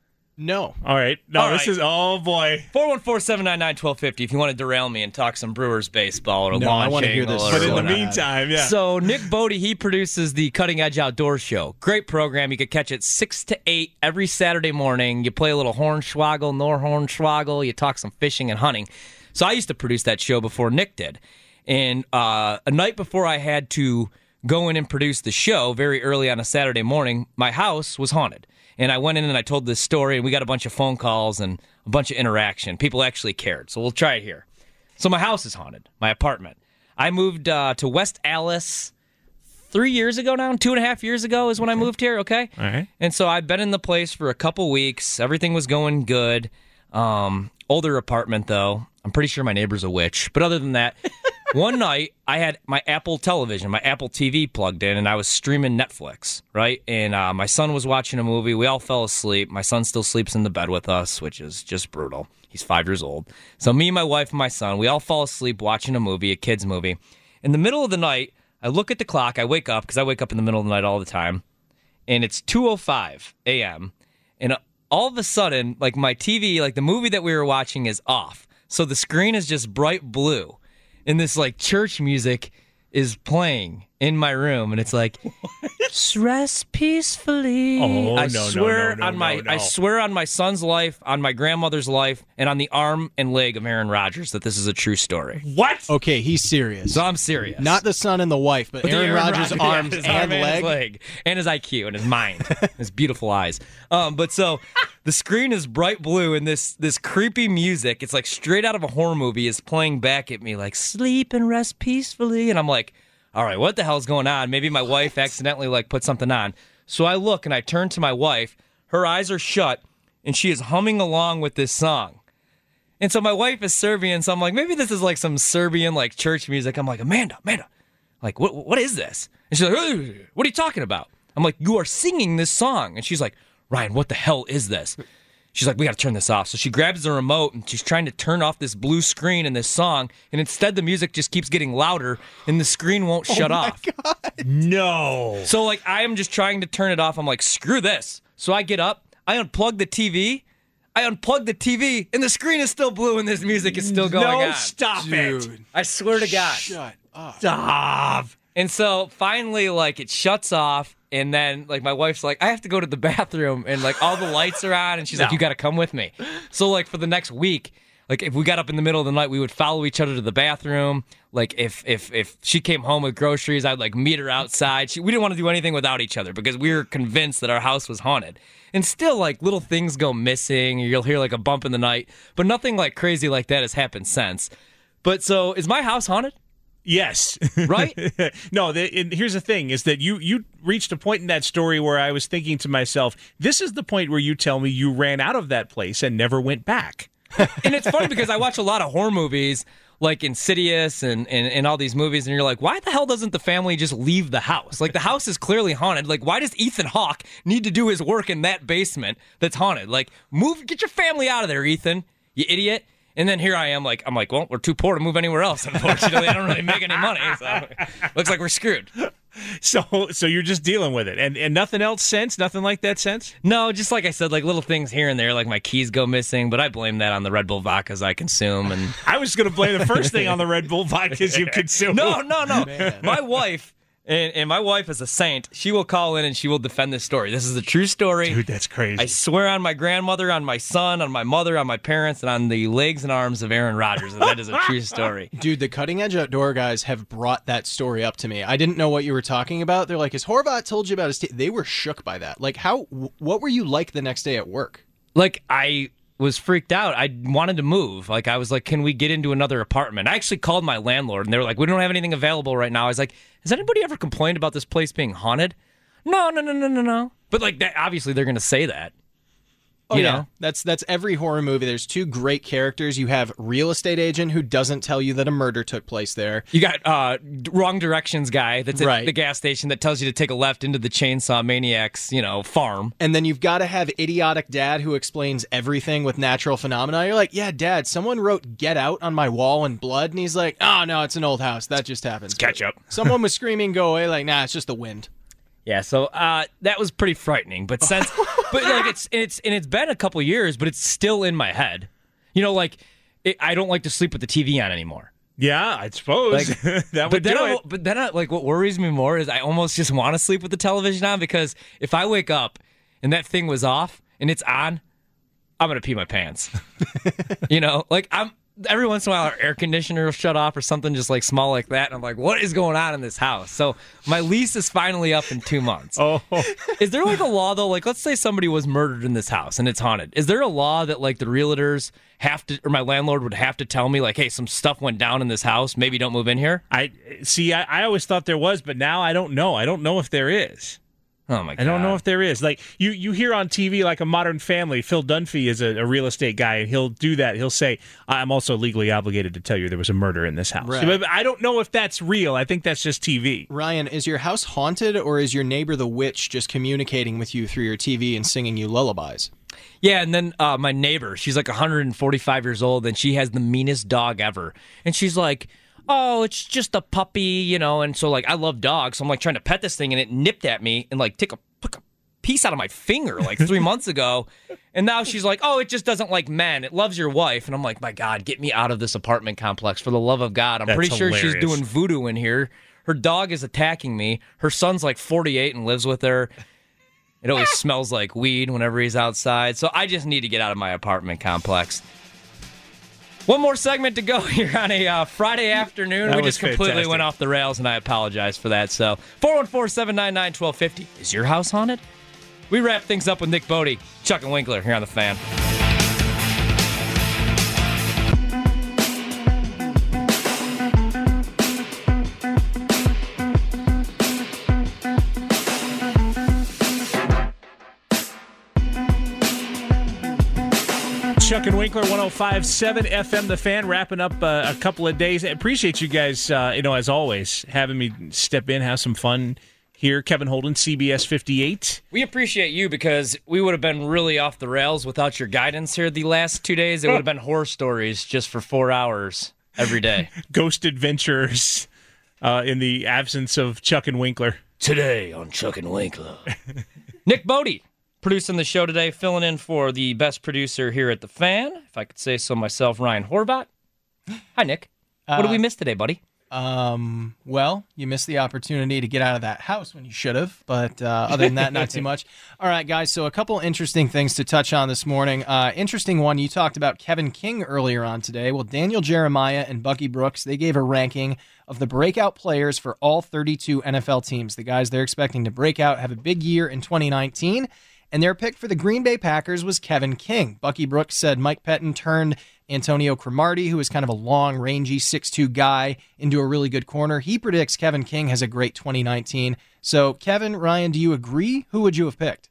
No. All right. No, All this right. is, oh boy. four one four, seven nine nine, one two five zero if you want to derail me and talk some Brewers baseball or No, I launch wanna hear angle this. or But in the whatnot. meantime, yeah. So Nick Bodie, he produces the Cutting Edge Outdoors Show. Great program. You could catch it six to eight every Saturday morning. You play a little hornswoggle, nor hornswoggle. You talk some fishing and hunting. So I used to produce that show before Nick did. And uh, a night before I had to go in and produce the show, very early on a Saturday morning, my house was haunted. And I went in and I told this story, and we got a bunch of phone calls and a bunch of interaction. People actually cared. So we'll try it here. So my house is haunted, my apartment. I moved uh, to West Allis three years ago now, two and a half years ago is when I moved here, okay? All right. And so I've been in the place for a couple weeks. Everything was going good. Um, older apartment, though. I'm pretty sure my neighbor's a witch. But other than that, one night I had my Apple television, my Apple T V plugged in, and I was streaming Netflix, right? And uh, my son was watching a movie. We all fell asleep. My son still sleeps in the bed with us, which is just brutal. He's five years old. So me, my wife, and my son, we all fall asleep watching a movie, a kid's movie. In the middle of the night, I look at the clock. I wake up, because I wake up in the middle of the night all the time, and it's two oh five a.m., and all of a sudden, like my T V, like the movie that we were watching is off. So the screen is just bright blue. And this like church music is playing in my room, and it's like, rest peacefully. Oh, I no, no, swear no, no, on my, no, no. I swear on my son's life, on my grandmother's life, and on the arm and leg of Aaron Rodgers that this is a true story. What? Okay, he's serious. So I'm serious. Not the son and the wife, but, But the Aaron, Rodgers' Rodgers- arms yeah, his and arm leg. his leg, and his I Q and his mind, his beautiful eyes. Um, but so The screen is bright blue, and this this creepy music, it's like straight out of a horror movie, is playing back at me like, sleep and rest peacefully. And I'm like, all right, what the hell's going on? Maybe my wife accidentally like put something on. So I look and I turn to my wife. Her eyes are shut, and she is humming along with this song. And so my wife is Serbian, so I'm like, maybe this is like some Serbian like church music. I'm like, Amanda, Amanda, like, what what is this? And she's like, hey, what are you talking about? I'm like, you are singing this song. And she's like, Ryan, what the hell is this? She's like, we got to turn this off. So she grabs the remote and she's trying to turn off this blue screen in this song. And instead, the music just keeps getting louder and the screen won't shut oh my off. God. No. So, like, I am just trying to turn it off. I'm like, screw this. So I get up, I unplug the T V, I unplug the T V, and the screen is still blue and this music is still going no, on. stop Dude. it. I swear to God. Shut up. Stop. And so finally, like, it shuts off. And then, like, my wife's like, I have to go to the bathroom, and, like, all the lights are on, and she's No. like, you got to come with me. So, like, for the next week, like, if we got up in the middle of the night, we would follow each other to the bathroom. Like, if if if she came home with groceries, I'd, like, meet her outside. She, we didn't want to do anything without each other because we were convinced that our house was haunted. And still, like, little things go missing, or you'll hear, like, a bump in the night. But nothing, like, crazy like that has happened since. But so, is my house haunted? Yes. Right? no, the, and here's the thing, is that you, you reached a point in that story where I was thinking to myself, this is the point where you tell me you ran out of that place and never went back. And it's funny because I watch a lot of horror movies, like Insidious and, and, and all these movies, and you're like, why the hell doesn't the family just leave the house? Like, the house is clearly haunted. Like, why does Ethan Hawke need to do his work in that basement that's haunted? Like, move, get your family out of there, Ethan, you idiot. And then here I am, like, I'm like, well, we're too poor to move anywhere else, unfortunately. I don't really make any money, so looks like we're screwed. So so you're just dealing with it. And and nothing else since? Nothing like that since? No, just like I said, like little things here and there, like my keys go missing, but I blame that on the Red Bull vodkas I consume. And I was going to blame the first thing on the Red Bull vodkas you consume. No, no, no. Man. My wife, and, and my wife is a saint, she will call in and she will defend this story. This is a true story. Dude, that's crazy. I swear on my grandmother, on my son, on my mother, on my parents, and on the legs and arms of Aaron Rodgers. And that is a true story. Dude, the Cutting Edge Outdoor guys have brought that story up to me. I didn't know what you were talking about. They're like, has Horvat told you about his team? They were shook by that. Like, how? What were you like the next day at work? Like, I was freaked out. I wanted to move. Like, I was like, can we get into another apartment? I actually called my landlord, and they were like, we don't have anything available right now. I was like, has anybody ever complained about this place being haunted? No, no, no, no, no, no. But, like, that, obviously they're going to say that. Oh, You yeah. know? That's that's every horror movie. There's two great characters. You have real estate agent who doesn't tell you that a murder took place there. You got uh, wrong directions guy that's at Right. the gas station that tells you to take a left into the Chainsaw Maniac's, you know, farm. And then you've got to have idiotic dad who explains everything with natural phenomena. You're like, yeah, dad, someone wrote Get Out on my wall in blood. And he's like, oh, no, it's an old house. That just happens. Catch up. Someone was screaming, go away. Like, nah, it's just the wind. Yeah, so uh, that was pretty frightening. But since, but like it's it's and it's been a couple years, but it's still in my head. You know, like it, I don't like to sleep with the T V on anymore. Yeah, I suppose. Like, that but would then, do I, it. but then, I, like, what worries me more is I almost just want to sleep with the television on because if I wake up and that thing was off and it's on, I'm gonna pee my pants. You know, like I'm. Every once in a while, our air conditioner will shut off or something just like small like that. And I'm like, what is going on in this house? So my lease is finally up in two months. Oh, Is there like a law though? Like, let's say somebody was murdered in this house and it's haunted. Is there a law that like the realtors have to, or my landlord would have to tell me like, hey, some stuff went down in this house. Maybe don't move in here. I see. I, I always thought there was, but now I don't know. I don't know if there is. Oh my god! I don't know if there is. Like you, you hear on T V, like a Modern Family. Phil Dunphy is a, a real estate guy, and he'll do that. He'll say, "I'm also legally obligated to tell you there was a murder in this house." Right. But I don't know if that's real. I think that's just T V. Ryan, is your house haunted or is your neighbor the witch just communicating with you through your T V and singing you lullabies? Yeah, and then uh, my neighbor, she's like one hundred forty-five years old, and she has the meanest dog ever. And she's like, oh, it's just a puppy, you know. And so, like, I love dogs. So I'm, like, trying to pet this thing, and it nipped at me and, like, took a, took a piece out of my finger, like, three months ago. And now she's like, oh, it just doesn't like men. It loves your wife. And I'm like, my God, get me out of this apartment complex. For the love of God. I'm That's pretty sure hilarious. she's doing voodoo in here. Her dog is attacking me. Her son's, like, forty-eight and lives with her. It always smells like weed whenever he's outside. So I just need to get out of my apartment complex. One more segment to go here on a uh, Friday afternoon. That we was just completely fantastic. went off the rails, and I apologize for that. So four one four, seven nine nine, one two five zero. Is your house haunted? We wrap things up with Nick Bodie, Chuck and Winkler here on The Fan. Chuck and Winkler, one oh five point seven F M, The Fan, wrapping up uh, a couple of days. I appreciate you guys, uh, you know, as always, having me step in, have some fun here. Kevin Holden, C B S fifty-eight. We appreciate you because we would have been really off the rails without your guidance here the last two days. It would have been horror stories just for four hours every day. Ghost adventures uh, in the absence of Chuck and Winkler. Today on Chuck and Winkler. Nick Bodie. Producing the show today, filling in for the best producer here at The Fan, if I could say so myself, Ryan Horvat. Hi, Nick. What uh, did we miss today, buddy? Um, well, you missed the opportunity to get out of that house when you should have, but uh, other than that, not too much. All right, guys, so a couple interesting things to touch on this morning. Uh, interesting one, you talked about Kevin King earlier on today. Well, Daniel Jeremiah and Bucky Brooks, they gave a ranking of the breakout players for all thirty-two N F L teams, the guys they're expecting to break out, have a big year in twenty nineteen. And their pick for the Green Bay Packers was Kevin King. Bucky Brooks said Mike Pettin turned Antonio Cromartie, who is kind of a long, rangy six two guy, into a really good corner. He predicts Kevin King has a great twenty nineteen. So, Kevin, Ryan, do you agree? Who would you have picked?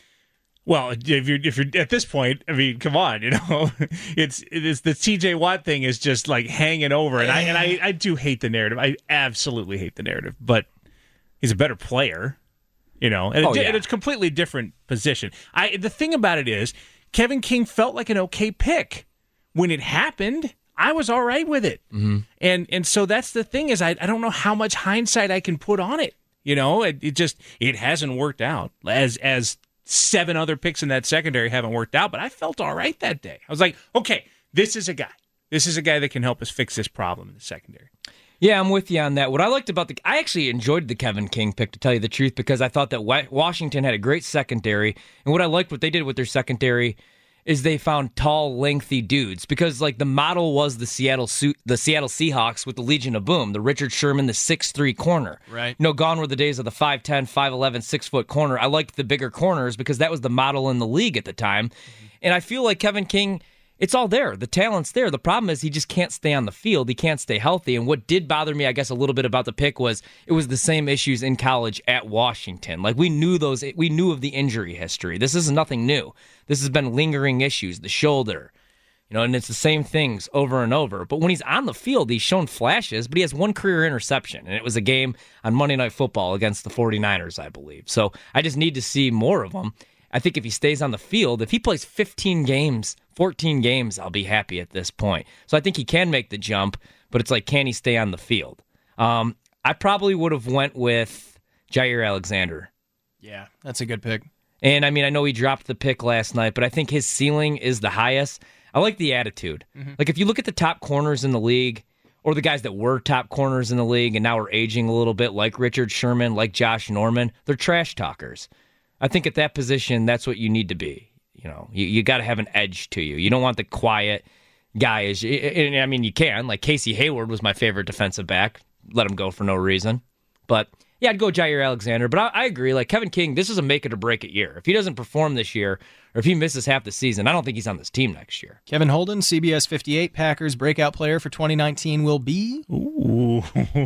Well, if you're if you're at this point, I mean, come on, you know, it's it's the T J Watt thing is just like hanging over, and I and I, I do hate the narrative. I absolutely hate the narrative, but he's a better player. You know, and, oh, it, yeah. and it's a completely different position. I the thing about it is, Kevin King felt like an okay pick when it happened. I was all right with it, mm-hmm. and and so that's the thing is, I I don't know how much hindsight I can put on it. You know, it, it just it hasn't worked out as as seven other picks in that secondary haven't worked out. But I felt all right that day. I was like, okay, this is a guy. This is a guy that can help us fix this problem in the secondary. Yeah, I'm with you on that. What I liked about the... I actually enjoyed the Kevin King pick, to tell you the truth, because I thought that Washington had a great secondary, and what I liked what they did with their secondary is they found tall, lengthy dudes, because like the model was the Seattle the Seattle Seahawks with the Legion of Boom, the Richard Sherman, the six three corner. Right. You know, gone were the days of the five ten, five eleven, six-foot corner. I liked the bigger corners because that was the model in the league at the time, mm-hmm. and I feel like Kevin King... It's all there. The talent's there. The problem is he just can't stay on the field. He can't stay healthy. And what did bother me, I guess, a little bit about the pick was it was the same issues in college at Washington. Like, we knew those. We knew of the injury history. This is nothing new. This has been lingering issues, the shoulder, you know, and it's the same things over and over. But when he's on the field, he's shown flashes, but he has one career interception, and it was a game on Monday Night Football against the forty-niners, I believe. So I just need to see more of him. I think if he stays on the field, if he plays fifteen games, fourteen games, I'll be happy at this point. So I think he can make the jump, but it's like, can he stay on the field? Um, I probably would have went with Jair Alexander. Yeah, that's a good pick. And, I mean, I know he dropped the pick last night, but I think his ceiling is the highest. I like the attitude. Mm-hmm. Like, if you look at the top corners in the league, or the guys that were top corners in the league and now are aging a little bit, like Richard Sherman, like Josh Norman, they're trash talkers. I think at that position, that's what you need to be. You know, you, you got to have an edge to you. You don't want the quiet guy. As and I mean, you can. Like Casey Hayward was my favorite defensive back. Let him go for no reason. But yeah, I'd go Jair Alexander. But I, I agree. Like Kevin King, this is a make it or break it year. If he doesn't perform this year, or if he misses half the season, I don't think he's on this team next year. Kevin Holden, C B S fifty-eight, Packers breakout player for twenty nineteen will be. Ooh.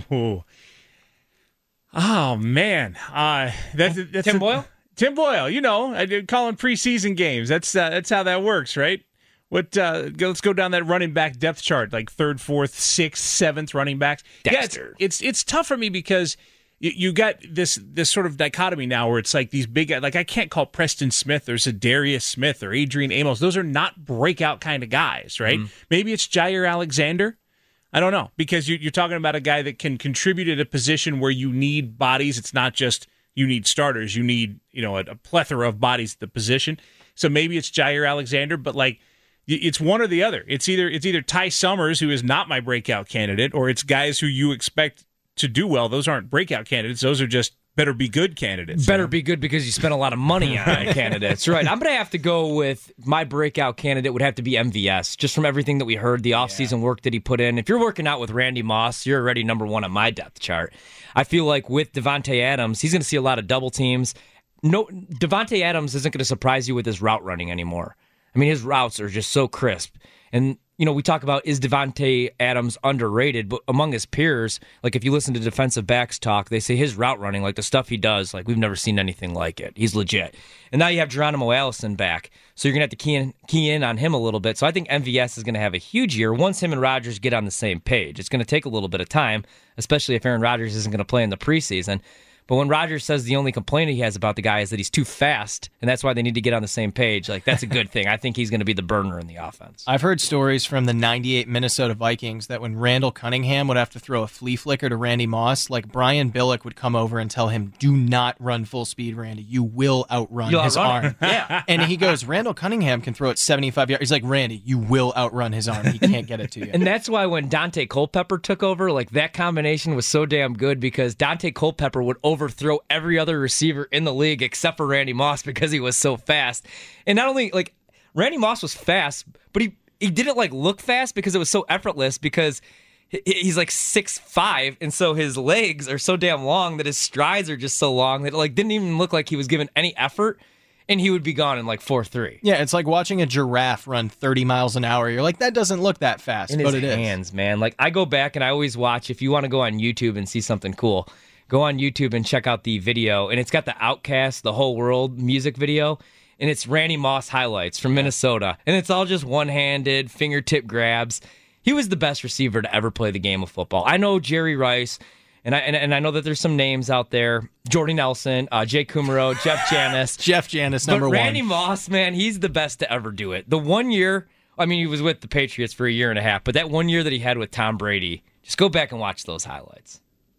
Oh man, uh, that's, that's Tim a, Boyle. Tim Boyle, you know, I did call him preseason games. That's uh, that's how that works, right? What? Uh, go, let's go down that running back depth chart, like third, fourth, sixth, seventh running backs. Dexter. Yeah, it's, it's it's tough for me because you, you got this this sort of dichotomy now where it's like these big, like I can't call Preston Smith or Zadarius Smith or Adrian Amos. Those are not breakout kind of guys, right? Mm. Maybe it's Jair Alexander. I don't know, because you, you're talking about a guy that can contribute at a position where you need bodies. It's not just you need starters. You need, you know, a, a plethora of bodies at the position. So maybe it's Jair Alexander, but like it's one or the other. It's either it's either Ty Summers, who is not my breakout candidate, or it's guys who you expect to do well. Those aren't breakout candidates. Those are just better be good candidates. Better you know? be good because you spent a lot of money on candidates. Right. I'm going to have to go with my breakout candidate would have to be M V S, just from everything that we heard, the offseason yeah. work that he put in. If you're working out with Randy Moss, you're already number one on my depth chart. I feel like with Devontae Adams, he's going to see a lot of double teams. no Devontae Adams isn't going to surprise you with his route running anymore. I mean, his routes are just so crisp. And, you know, we talk about, is Devontae Adams underrated? But among his peers, like if you listen to defensive backs talk, they say his route running, like the stuff he does, like we've never seen anything like it. He's legit. And now you have Geronimo Allison back, so you're going to have to key in, key in on him a little bit. So I think M V S is going to have a huge year once him and Rodgers get on the same page. It's going to take a little bit of time, especially if Aaron Rodgers isn't going to play in the preseason. But when Rodgers says the only complaint he has about the guy is that he's too fast, and that's why they need to get on the same page, like that's a good thing. I think he's going to be the burner in the offense. I've heard stories from the ninety-eight Minnesota Vikings that when Randall Cunningham would have to throw a flea flicker to Randy Moss, like Brian Billick would come over and tell him, do not run full speed, Randy. You will outrun You'll his outrun arm. Yeah. And he goes, Randall Cunningham can throw it seventy-five yards. He's like, Randy, you will outrun his arm. He can't get it to you. And that's why when Dante Culpepper took over, like that combination was so damn good because Dante Culpepper would overthrow every other receiver in the league except for Randy Moss because he was so fast. And not only like Randy Moss was fast, but he he didn't like look fast because it was so effortless because he's like six five, and so his legs are so damn long that his strides are just so long that it like didn't even look like he was given any effort, and he would be gone in like four three. Yeah, it's like watching a giraffe run thirty miles an hour. You're like, that doesn't look that fast, in but his it hands, is. man. Like I go back and I always watch, if you want to go on YouTube and see something cool, go on YouTube and check out the video, and it's got the Outcast, the Whole World music video, and it's Randy Moss highlights from Minnesota, and it's all just one-handed, fingertip grabs. He was the best receiver to ever play the game of football. I know Jerry Rice, and I and, and I know that there's some names out there, Jordy Nelson, uh, Jay Kumaro, Jeff Janis. Jeff Janis, number but Randy one. Moss, man, he's the best to ever do it. The one year, I mean, he was with the Patriots for a year and a half, but that one year that he had with Tom Brady, just go back and watch those highlights.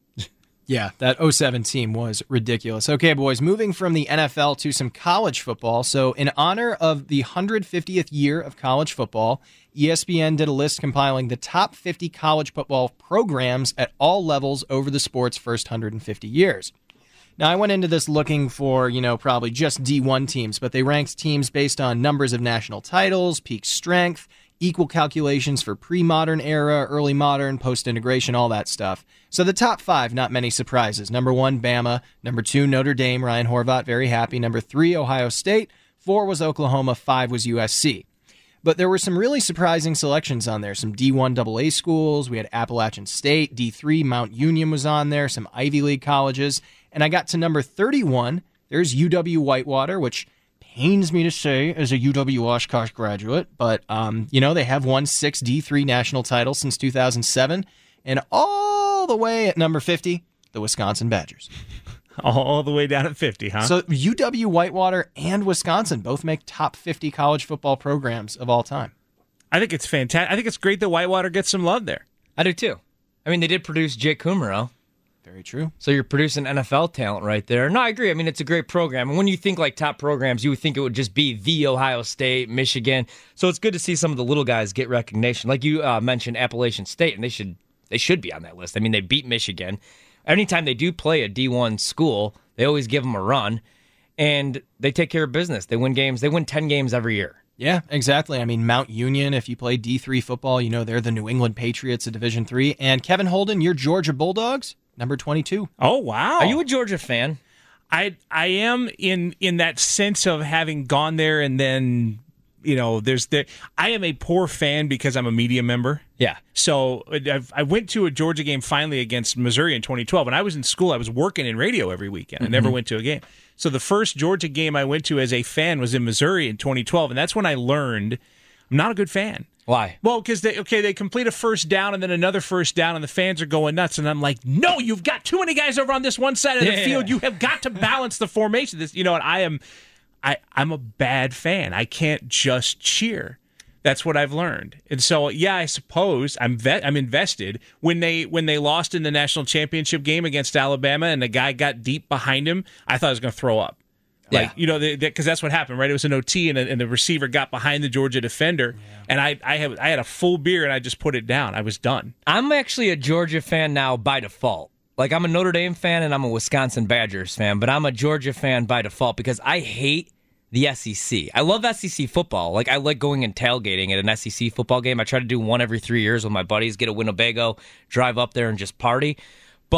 Yeah, that oh seven team was ridiculous. Okay, boys, moving from the N F L to some college football. So in honor of the one hundred fiftieth year of college football, E S P N did a list compiling the top fifty college football programs at all levels over the sport's first one hundred fifty years. Now, I went into this looking for, you know, probably just D one teams, but they ranked teams based on numbers of national titles, peak strength, equal calculations for pre-modern era, early modern, post-integration, all that stuff. So the top five, not many surprises. Number one, Bama. Number two, Notre Dame. Ryan Horvat, very happy. Number three, Ohio State. Four was Oklahoma. Five was U S C. But there were some really surprising selections on there. Some D one double A schools. We had Appalachian State. D three, Mount Union was on there. Some Ivy League colleges. And I got to number thirty-one. There's U W Whitewater, which pains me to say as a U W Oshkosh graduate, but, um, you know, they have won six D three national titles since two thousand seven, and all the way at number fifty, the Wisconsin Badgers. All the way down at fifty, huh? So U W Whitewater and Wisconsin both make top fifty college football programs of all time. I think it's fantastic. I think it's great that Whitewater gets some love there. I do too. I mean, they did produce Jake Kumaro. Very true. So you're producing N F L talent right there. No, I agree. I mean, it's a great program. And when you think like top programs, you would think it would just be the Ohio State, Michigan. So it's good to see some of the little guys get recognition. Like you uh, mentioned, Appalachian State, and they should they should be on that list. I mean, they beat Michigan. Anytime they do play a D one school, they always give them a run, and they take care of business. They win games. They win ten games every year. Yeah, exactly. I mean, Mount Union, if you play D three football, you know they're the New England Patriots of Division three. And Kevin Holden, your Georgia Bulldogs, number twenty-two. Oh, wow. Are you a Georgia fan? I I am in in that sense of having gone there and then, you know, there's the I am a poor fan because I'm a media member. Yeah. So I've, I went to a Georgia game finally against Missouri in twenty twelve. When I was in school, I was working in radio every weekend. I mm-hmm. never went to a game. So the first Georgia game I went to as a fan was in Missouri in twenty twelve, and that's when I learned I'm not a good fan. Why? Well, because they okay, they complete a first down and then another first down, and the fans are going nuts. And I'm like, no, you've got too many guys over on this one side of the yeah. field. You have got to balance the formation. This, you know, and I am, I I'm a bad fan. I can't just cheer. That's what I've learned. And so, yeah, I suppose I'm vet, I'm invested. When they when they lost in the national championship game against Alabama, and the guy got deep behind him, I thought I was going to throw up. Like, yeah. you know, because that's what happened, right? It was an O T, and, and the receiver got behind the Georgia defender, yeah. and I I, have, I had a full beer, and I just put it down. I was done. I'm actually a Georgia fan now by default. Like, I'm a Notre Dame fan, and I'm a Wisconsin Badgers fan, but I'm a Georgia fan by default because I hate the S E C. I love S E C football. Like, I like going and tailgating at an S E C football game. I try to do one every three years with my buddies, get a Winnebago, drive up there, and just party. But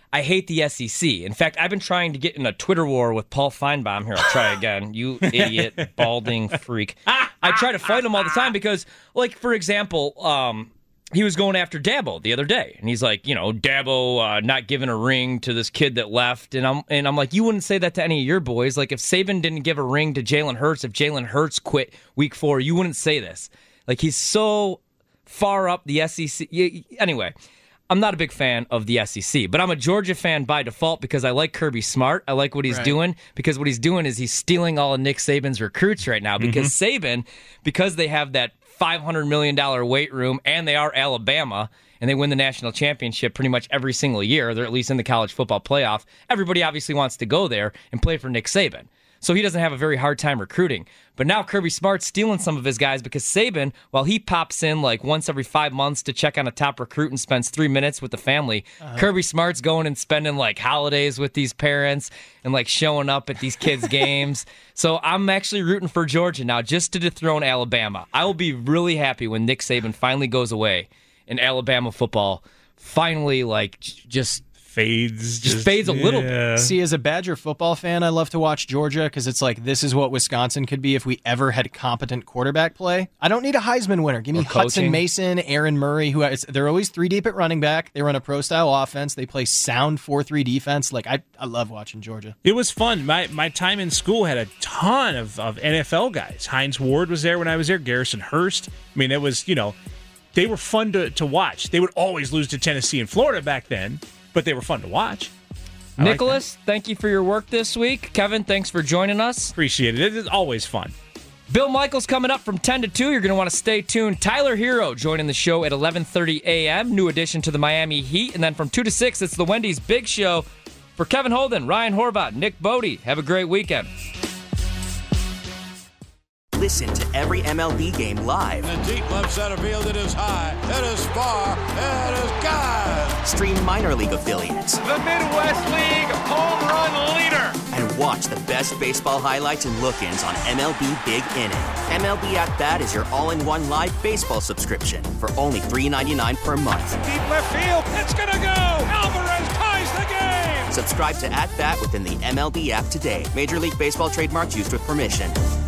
I hate the S E C. In fact, I've been trying to get in a Twitter war with Paul Feinbaum. Here, I'll try again. You idiot, balding freak. I try to fight him all the time because, like, for example, um, he was going after Dabo the other day, and he's like, you know, Dabo uh, not giving a ring to this kid that left, and I'm and I'm like, you wouldn't say that to any of your boys. Like, if Saban didn't give a ring to Jalen Hurts, if Jalen Hurts quit week four, you wouldn't say this. Like, he's so far up the S E C. Anyway. I'm not a big fan of the S E C, but I'm a Georgia fan by default because I like Kirby Smart. I like what he's right. doing because what he's doing is he's stealing all of Nick Saban's recruits right now because mm-hmm. Saban, because they have that five hundred million dollars weight room and they are Alabama and they win the national championship pretty much every single year, they're at least in the college football playoff, everybody obviously wants to go there and play for Nick Saban. So he doesn't have a very hard time recruiting. But now Kirby Smart's stealing some of his guys because Saban, while he pops in like once every five months to check on a top recruit and spends three minutes with the family, uh-huh. Kirby Smart's going and spending like holidays with these parents and like showing up at these kids' games. So I'm actually rooting for Georgia now just to dethrone Alabama. I will be really happy when Nick Saban finally goes away and Alabama football finally like just... Fades, just, just fades a little yeah. bit. See, as a Badger football fan, I love to watch Georgia because it's like this is what Wisconsin could be if we ever had competent quarterback play. I don't need a Heisman winner. Give me Hudson Mason, Aaron Murray, who is, they're always three deep at running back. They run a pro style offense. They play sound four three defense. Like I, I love watching Georgia. It was fun. My my time in school had a ton of, of N F L guys. Hines Ward was there when I was there. Garrison Hurst. I mean, it was you know, they were fun to to watch. They would always lose to Tennessee and Florida back then. But they were fun to watch. I Nicholas, like thank you for your work this week. Kevin, thanks for joining us. Appreciate it. It is always fun. Bill Michaels coming up from ten to two. You're going to want to stay tuned. Tyler Hero joining the show at eleven thirty a.m. New addition to the Miami Heat. And then from two to six, it's the Wendy's Big Show. For Kevin Holden, Ryan Horvat, Nick Bodie, have a great weekend. Listen to every M L B game live. In the deep left center field, it is high, it is far, it is gone. Stream minor league affiliates. The Midwest League home run leader. And watch the best baseball highlights and look-ins on M L B Big Inning. M L B At Bat is your all-in-one live baseball subscription for only three dollars and ninety-nine cents per month. Deep left field, it's gonna go. Alvarez ties the game. Subscribe to At Bat within the M L B app today. Major League Baseball trademarks used with permission.